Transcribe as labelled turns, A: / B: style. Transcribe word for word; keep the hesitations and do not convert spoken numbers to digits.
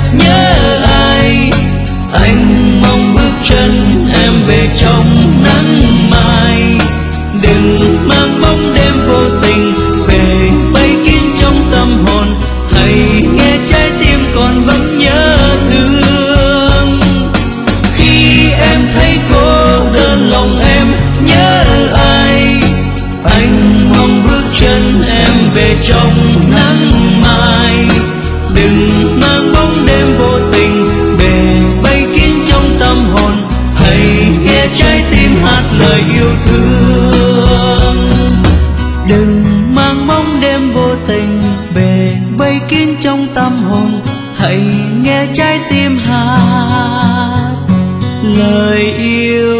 A: nhớ ai. Anh mong bước chân em về trong nắng mai. Đừng mang bóng đêm vô tình về vây kín trong tâm hồn. Hãy nghe trái tim còn vẫn nhớ thương. Khi em thấy cô đơn lòng em nhớ ai. Anh mong bước chân em về trong nắng mai. Đừng mang bóng đêm vô tình về vây kín trong tâm hồn. Hãy nghe trái tim hát lời yêu thương. Đừng mang bóng đêm vô tình về vây kín trong tâm hồn. Hãy nghe trái tim hát lời yêu